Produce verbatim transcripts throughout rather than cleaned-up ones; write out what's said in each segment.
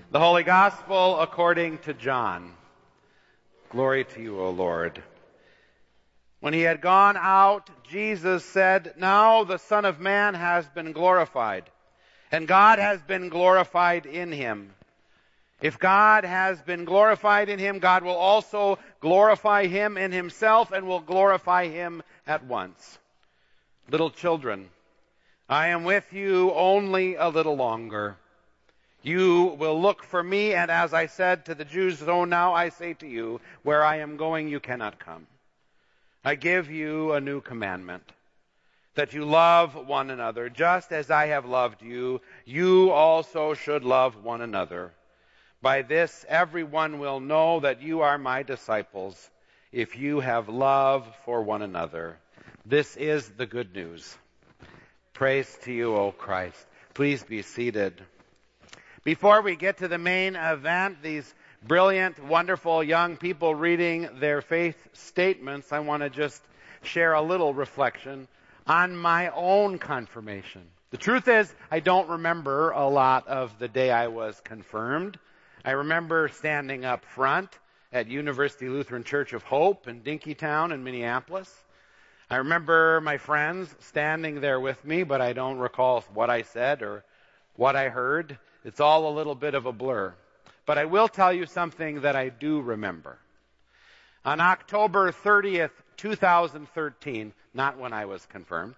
The Holy Gospel according to John. Glory to you, O Lord. When he had gone out, Jesus said, "Now the Son of Man has been glorified, and God has been glorified in him. If God has been glorified in him, God will also glorify him in himself and will glorify him at once. Little children, I am with you only a little longer. You will look for me, and as I said to the Jews, so now I say to you, where I am going you cannot come. I give you a new commandment, that you love one another. Just as I have loved you, you also should love one another. By this everyone will know that you are my disciples, if you have love for one another." This is the good news. Praise to you, O Christ. Please be seated. Before we get to the main event, these brilliant, wonderful young people reading their faith statements, I want to just share a little reflection on my own confirmation. The truth is, I don't remember a lot of the day I was confirmed. I remember standing up front at University Lutheran Church of Hope in Dinkytown in Minneapolis. I remember my friends standing there with me, but I don't recall what I said or what I heard. It's all a little bit of a blur. But I will tell you something that I do remember. On October thirtieth, two thousand thirteen, not when I was confirmed.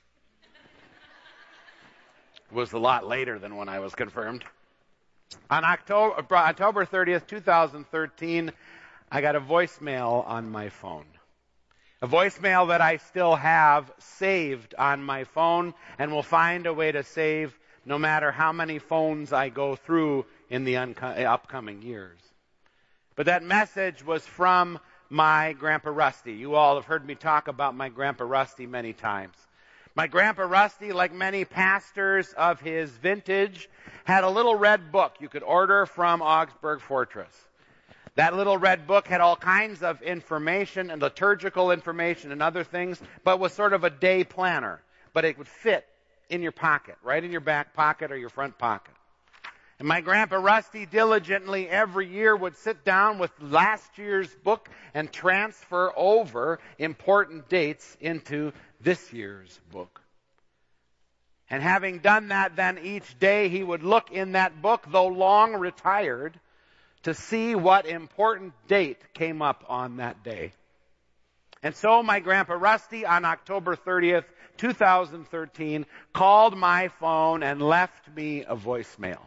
It was a lot later than when I was confirmed. On October, October thirtieth, two thousand thirteen, I got a voicemail on my phone. A voicemail that I still have saved on my phone and will find a way to save no matter how many phones I go through in the unco- upcoming years. But that message was from my Grandpa Rusty. You all have heard me talk about my Grandpa Rusty many times. My Grandpa Rusty, like many pastors of his vintage, had a little red book you could order from Augsburg Fortress. That little red book had all kinds of information and liturgical information and other things, but was sort of a day planner. But it would fit in your pocket, right in your back pocket or your front pocket. And my Grandpa Rusty diligently every year would sit down with last year's book and transfer over important dates into this year's book. And having done that, then each day he would look in that book, though long retired, to see what important date came up on that day. And so my Grandpa Rusty on October thirtieth, two thousand thirteen, called my phone and left me a voicemail.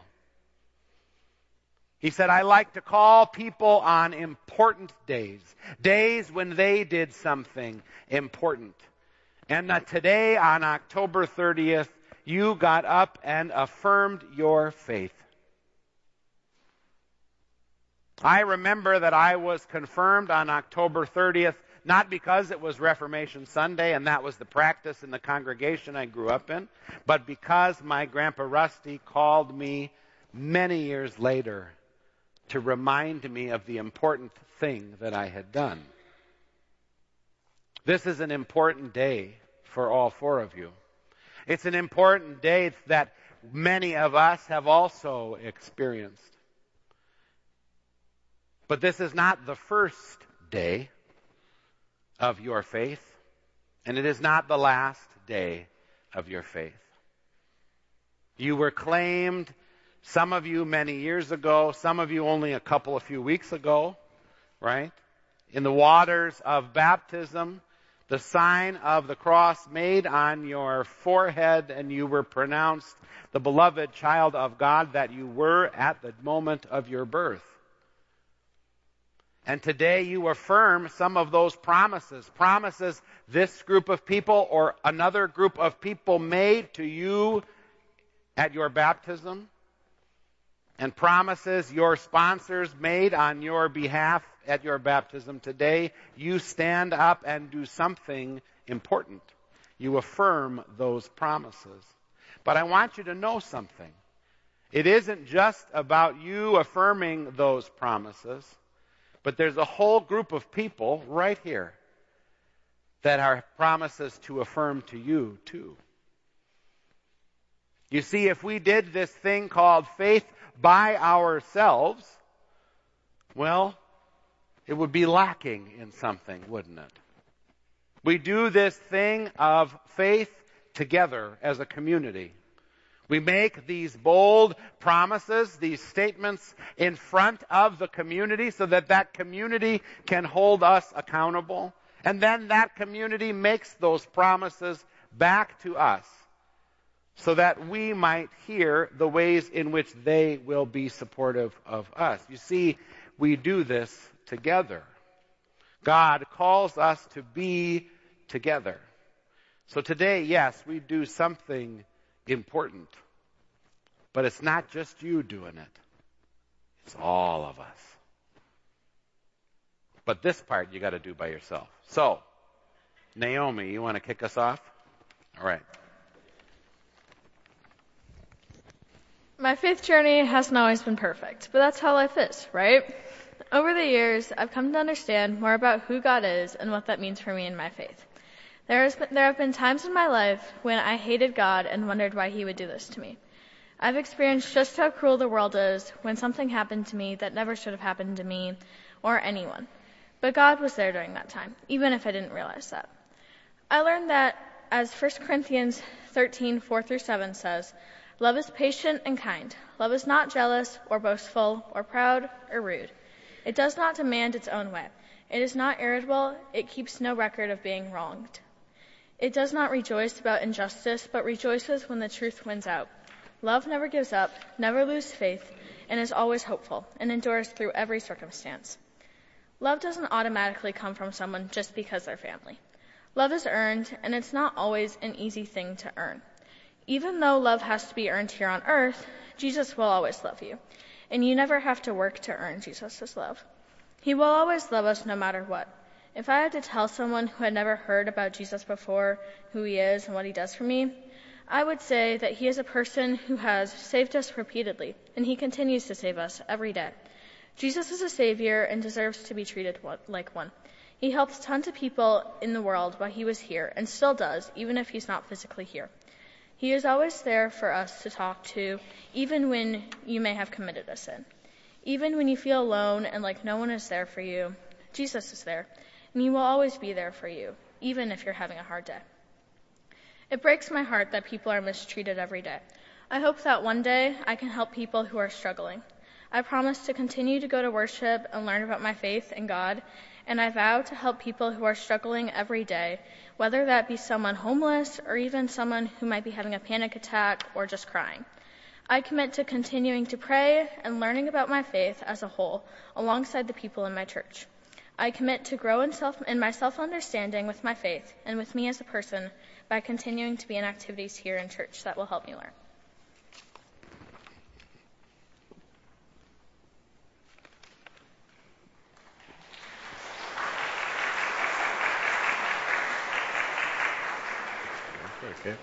He said, "I like to call people on important days, days when they did something important. And uh, today on October thirtieth, you got up and affirmed your faith." I remember that I was confirmed on October thirtieth, not because it was Reformation Sunday and that was the practice in the congregation I grew up in, but because my Grandpa Rusty called me many years later to remind me of the important thing that I had done. This is an important day for all four of you. It's an important day that many of us have also experienced. But this is not the first day of your faith, and it is not the last day of your faith. You were claimed, some of you many years ago, some of you only a couple of few weeks ago, right? In the waters of baptism, the sign of the cross made on your forehead, and you were pronounced the beloved child of God that you were at the moment of your birth. And today you affirm some of those promises, promises this group of people or another group of people made to you at your baptism, and promises your sponsors made on your behalf at your baptism. Today you stand up and do something important. You affirm those promises. But I want you to know something. It isn't just about you affirming those promises, but there's a whole group of people right here that are promises to affirm to you too. You see, if we did this thing called faith by ourselves, well, it would be lacking in something, wouldn't it? We do this thing of faith together as a community. We make these bold promises, these statements in front of the community so that that community can hold us accountable. And then that community makes those promises back to us so that we might hear the ways in which they will be supportive of us. You see, we do this together. God calls us to be together. So today, yes, we do something important. But it's not just you doing it. It's all of us. But this part you got to do by yourself. So, Naomi, you want to kick us off? All right. My faith journey hasn't always been perfect, but that's how life is, right? Over the years, I've come to understand more about who God is and what that means for me in my faith. There, has been, there have been times in my life when I hated God and wondered why He would do this to me. I've experienced just how cruel the world is when something happened to me that never should have happened to me or anyone. But God was there during that time, even if I didn't realize that. I learned that, as First Corinthians thirteen, four through seven says, love is patient and kind. Love is not jealous or boastful or proud or rude. It does not demand its own way. It is not irritable. It keeps no record of being wronged. It does not rejoice about injustice, but rejoices when the truth wins out. Love never gives up, never loses faith, and is always hopeful, and endures through every circumstance. Love doesn't automatically come from someone just because they're family. Love is earned, and it's not always an easy thing to earn. Even though love has to be earned here on earth, Jesus will always love you, and you never have to work to earn Jesus' love. He will always love us no matter what. If I had to tell someone who had never heard about Jesus before who He is and what He does for me, I would say that He is a person who has saved us repeatedly, and He continues to save us every day. Jesus is a Savior and deserves to be treated like one. He helped tons of people in the world while He was here, and still does, even if He's not physically here. He is always there for us to talk to, even when you may have committed a sin. Even when you feel alone and like no one is there for you, Jesus is there, and He will always be there for you, even if you're having a hard day. It breaks my heart that people are mistreated every day. I hope that one day I can help people who are struggling. I promise to continue to go to worship and learn about my faith in God, and I vow to help people who are struggling every day, whether that be someone homeless or even someone who might be having a panic attack or just crying. I commit to continuing to pray and learning about my faith as a whole, alongside the people in my church. I commit to grow in, self, in my self-understanding with my faith and with me as a person by continuing to be in activities here in church that will help me learn. Okay.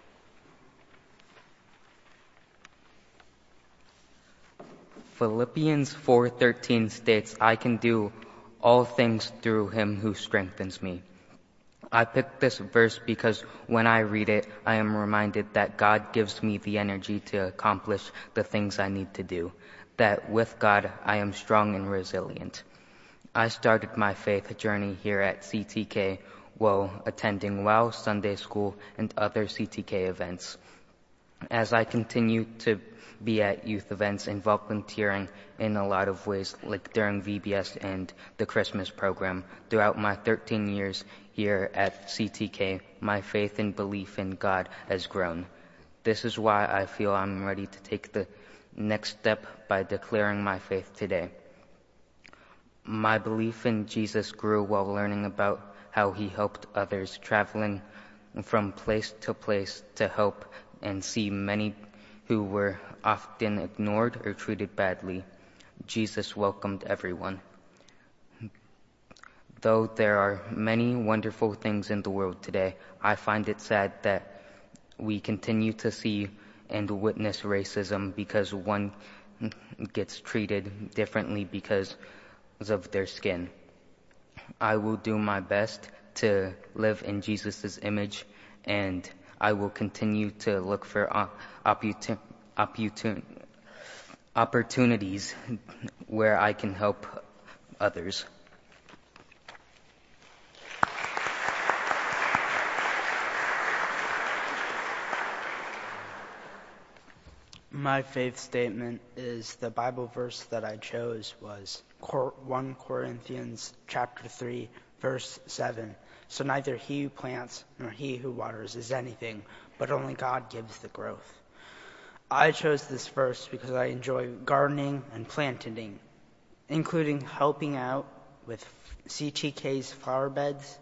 Philippians four thirteen states, I can do all things through Him who strengthens me. I picked this verse because when I read it, I am reminded that God gives me the energy to accomplish the things I need to do, that with God I am strong and resilient. I started my faith journey here at C T K while attending WOW Sunday School and other C T K events. As I continue to be at youth events and volunteering in a lot of ways, like during V B S and the Christmas program, throughout my thirteen years here at C T K, my faith and belief in God has grown. This is why I feel I'm ready to take the next step by declaring my faith today. My belief in Jesus grew while learning about how He helped others, traveling from place to place to help and see many who were often ignored or treated badly. Jesus welcomed everyone. Though there are many wonderful things in the world today, I find it sad that we continue to see and witness racism because one gets treated differently because of their skin. I will do my best to live in Jesus' image, and I will continue to look for opportun- opportun- opportunities where I can help others. My faith statement is the Bible verse that I chose was First Corinthians chapter three, verse seven. So neither he who plants nor he who waters is anything, but only God gives the growth. I chose this verse because I enjoy gardening and planting, including helping out with C T K's flower beds.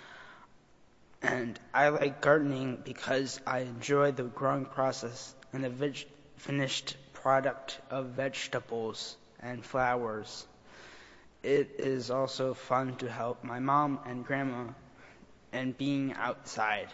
And I like gardening because I enjoy the growing process and the veg- finished product of vegetables and flowers. It is also fun to help my mom and grandma and being outside.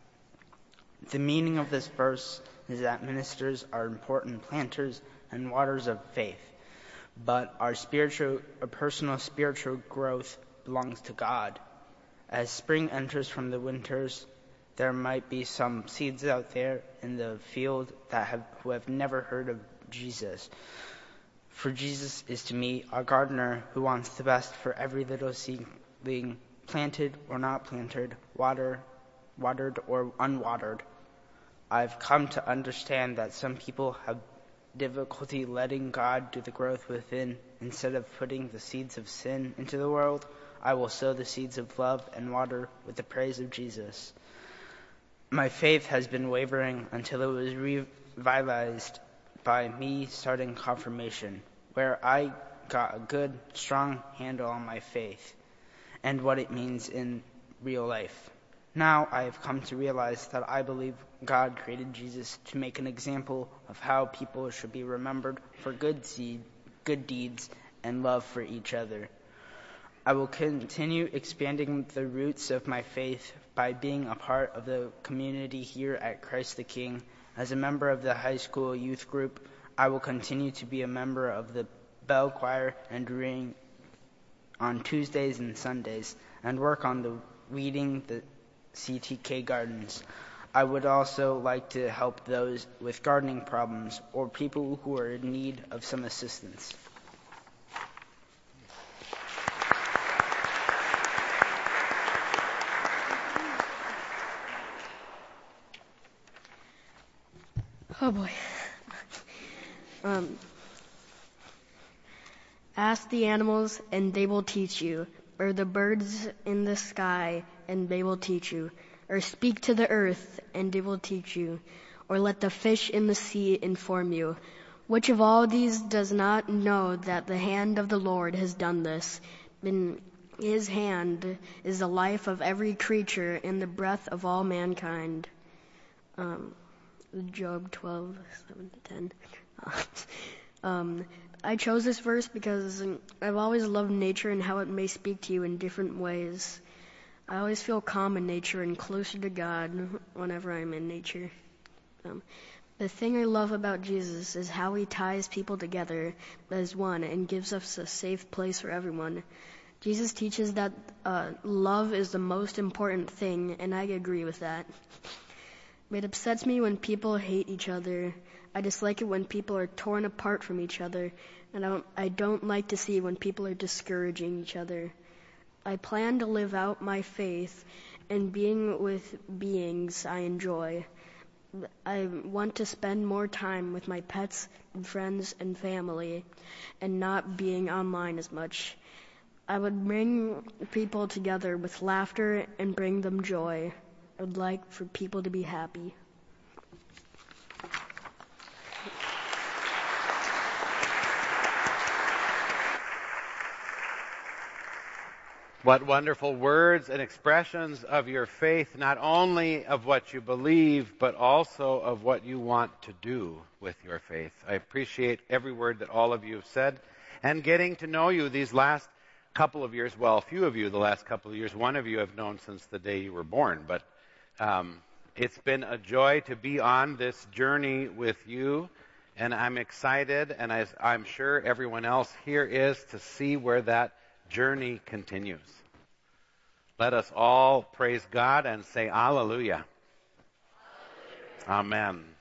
The meaning of this verse is that ministers are important planters and waters of faith, but our spiritual, our personal spiritual growth belongs to God. As spring enters from the winters, there might be some seeds out there in the field that have who have never heard of Jesus. For Jesus is to me a gardener who wants the best for every little seedling, planted or not planted, water, watered or unwatered. I've come to understand that some people have difficulty letting God do the growth within. Instead of putting the seeds of sin into the world, I will sow the seeds of love and water with the praise of Jesus. My faith has been wavering until it was revitalized by me starting confirmation, where I got a good, strong handle on my faith and what it means in real life. Now I have come to realize that I believe God created Jesus to make an example of how people should be remembered for good seed, good deeds, and love for each other. I will continue expanding the roots of my faith by being a part of the community here at Christ the King. As a member of the high school youth group, I will continue to be a member of the bell choir and ring on Tuesdays and Sundays, and work on the weeding the C T K gardens. I would also like to help those with gardening problems or people who are in need of some assistance. Oh boy. Um, ask the animals and they will teach you, or the birds in the sky and they will teach you, or speak to the earth and they will teach you, or let the fish in the sea inform you. Which of all these does not know that the hand of the Lord has done this? In his hand is the life of every creature and the breath of all mankind. Um, Job twelve, seven to ten. um, I chose this verse because I've always loved nature and how it may speak to you in different ways. I always feel calm in nature and closer to God whenever I'm in nature. Um, the thing I love about Jesus is how he ties people together as one and gives us a safe place for everyone. Jesus teaches that uh, love is the most important thing, and I agree with that. It upsets me when people hate each other. I dislike it when people are torn apart from each other, and I don't, I don't like to see when people are discouraging each other. I plan to live out my faith and being with beings I enjoy. I want to spend more time with my pets and friends and family and not being online as much. I would bring people together with laughter and bring them joy. I would like for people to be happy. What wonderful words and expressions of your faith, not only of what you believe, but also of what you want to do with your faith. I appreciate every word that all of you have said, and getting to know you these last couple of years. Well, a few of you the last couple of years. One of you have known since the day you were born, but um, it's been a joy to be on this journey with you, and I'm excited, and as I'm sure everyone else here is, to see where that journey continues. Let us all praise God and say Alleluia. Amen.